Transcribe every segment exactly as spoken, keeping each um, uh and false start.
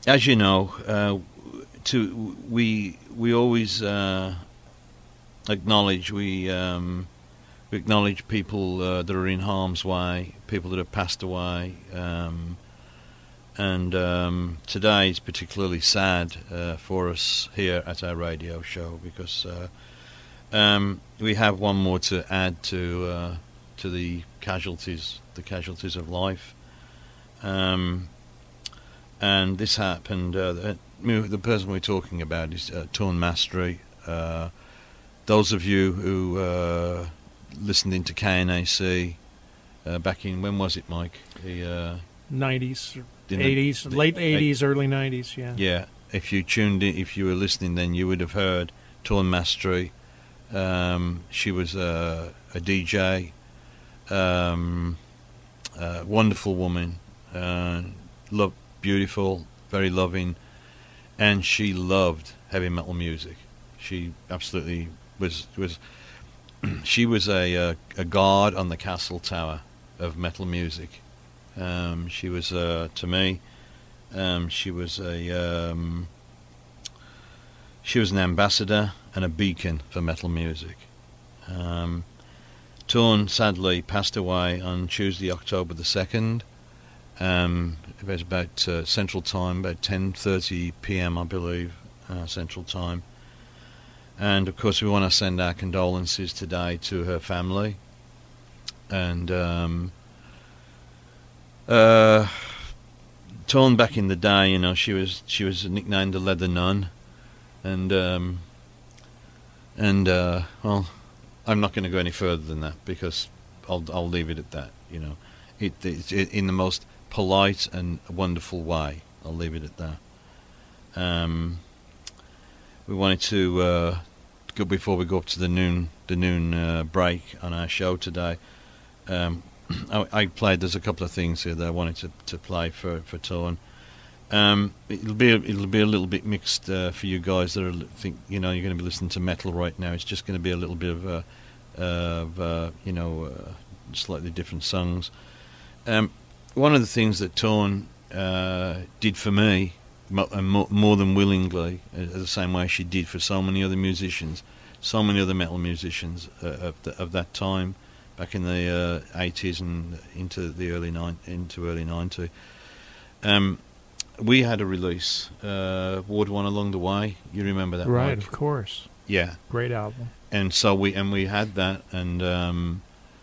as you know, uh, to we we always uh, acknowledge we um, we acknowledge people uh, that are in harm's way, people that have passed away, um, and um, today is particularly sad uh, for us here at our radio show because uh, um, we have one more to add to uh, to the casualties, the casualties of life. Um, and this happened. Uh, the, the person we're talking about is uh, Torn Mastery. Uh, those of you who uh, listened into K N A C uh, back in, when was it, Mike? The uh, nineties, eighties, the, late eighties, early nineties. Yeah. Yeah. If you tuned in, if you were listening, then you would have heard Torn Mastery. Um, she was uh, a D J, um, a wonderful woman. Uh, love, beautiful, very loving, and she loved heavy metal music. She absolutely was was. She was a, a a guard on the castle tower of metal music. Um, she was uh, to me. Um, she was a um, she was an ambassador and a beacon for metal music. Um, Torn sadly passed away on Tuesday, October the second. Um, it was about uh, Central Time, about ten thirty p m, I believe, uh, Central Time. And of course, we want to send our condolences today to her family. And um, uh, Torn back in the day, you know, she was she was nicknamed the Leather Nun, and um, and uh, well, I'm not going to go any further than that because I'll I'll leave it at that. You know, it, it, it in the most polite and wonderful way. I'll leave it at that. Um, we wanted to uh, go before we go up to the noon the noon uh, break on our show today. Um, I, I played. There's a couple of things here that I wanted to, to play for for Torn. Um, it'll be a, it'll be a little bit mixed uh, for you guys that are think you know you're going to be listening to metal right now. It's just going to be a little bit of uh, of uh, you know uh, slightly different songs. Um, one of the things that Torn uh, did for me, mo- more, more than willingly, uh, the same way she did for so many other musicians, so many other metal musicians uh, of, the, of that time, back in the uh, eighties and into the early nine into early ninety. Um, we had a release, uh, Ward One Along the Way. You remember that, right? Mike? Of course. Yeah, great album. And so we and we had that, and um,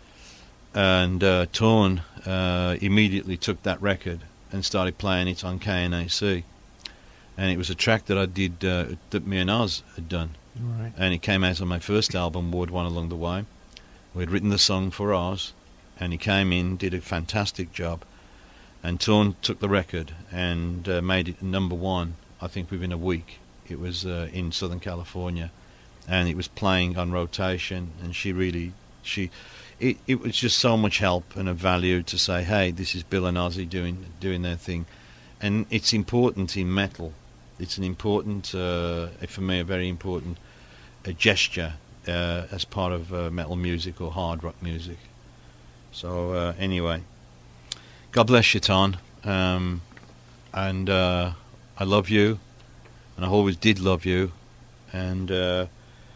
and uh, Torn uh, immediately took that record and started playing it on K N A C, and it was a track that I did uh, that me and Oz had done, right. And it came out on my first album, Ward One Along the Way. We'd written the song for Oz, and he came in, did a fantastic job, and Torn took the record and uh, made it number one, I think within a week. It was uh, in Southern California, and it was playing on rotation, and she really, she, it, it was just so much help and a value to say, hey, this is Bill and Ozzy doing doing their thing. And it's important in metal. It's an important, uh, for me, a very important a gesture uh, as part of uh, metal music or hard rock music. So uh, anyway, God bless you, Ton. Um, and uh, I love you, and I always did love you. And uh,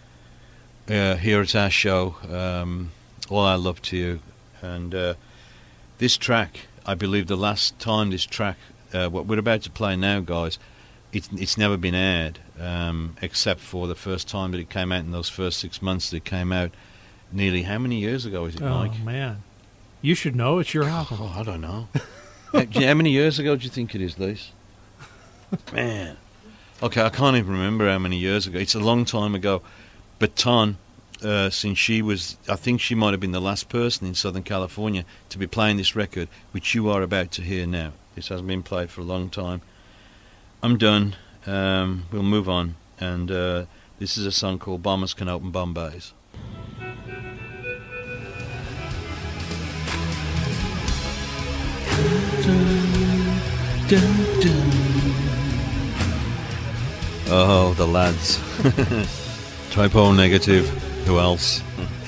uh, here at our show, um, all our love to you. And uh, this track, I believe the last time this track, uh, what we're about to play now, guys, it's it's never been aired, um, except for the first time that it came out in those first six months that it came out. Nearly how many years ago is it, oh, Mike? Oh, man. You should know. It's your album. Oh, I don't know. how, how many years ago do you think it is, Lise? Man. Okay, I can't even remember how many years ago. It's a long time ago. But Ton, uh, since she was, I think she might have been the last person in Southern California to be playing this record, which you are about to hear now. This hasn't been played for a long time. I'm done. Um, we'll move on. And uh, this is a song called Bombers Can Open Bombays. Dun, dun, dun. Oh, the lads. Typo Negative. Who else?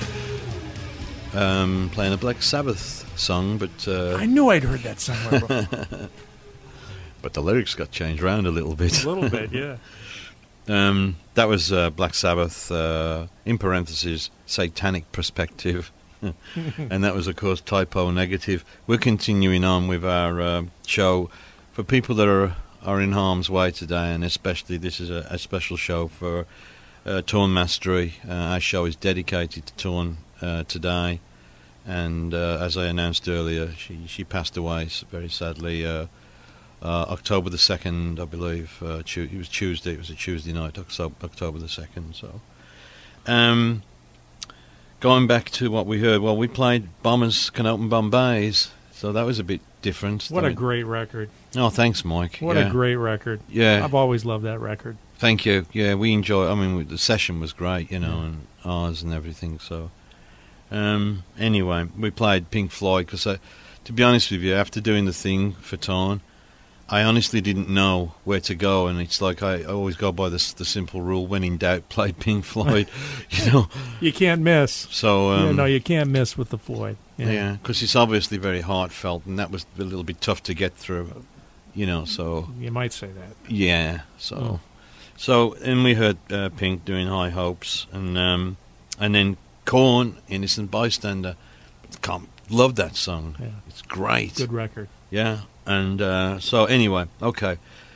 Um, playing a Black Sabbath song, but... Uh, I knew I'd heard that somewhere before. but the lyrics got changed around a little bit. A little bit, yeah. um, that was uh, Black Sabbath, uh, in parentheses, Satanic Perspective. And that was, of course, Typo Negative. We're continuing on with our uh, show for people that are are in harm's way today, and especially this is a, a special show for uh, Torn Mastery. Uh, our show is dedicated to Torn uh, today, and uh, as I announced earlier, she she passed away very sadly. Uh, uh, October the second, I believe. Uh, tu- it was Tuesday. It was a Tuesday night, October, October the second. So. Um, Going back to what we heard, well, we played Bombers Can Open Bombays, so that was a bit different. What I a mean, great record. Oh, thanks, Mike. What yeah. a great record. Yeah. I've always loved that record. Thank you. Yeah, we enjoy I mean, the session was great, you know, Yeah. and ours and everything, so. Um, anyway, we played Pink Floyd, because, to be honest with you, after doing the thing for Torn, I honestly didn't know where to go, and it's like I always go by this, the simple rule: when in doubt, play Pink Floyd. You know, you can't miss. So um, yeah, no, you can't miss with the Floyd. Yeah, because yeah, it's obviously very heartfelt, and that was a little bit tough to get through. You know, so you might say that. Yeah. So, oh. so and we heard uh, Pink doing High Hopes, and um, and then Korn, Innocent Bystander. Can't love that song. Yeah. It's great. Good record. Yeah. And uh, so anyway, okay.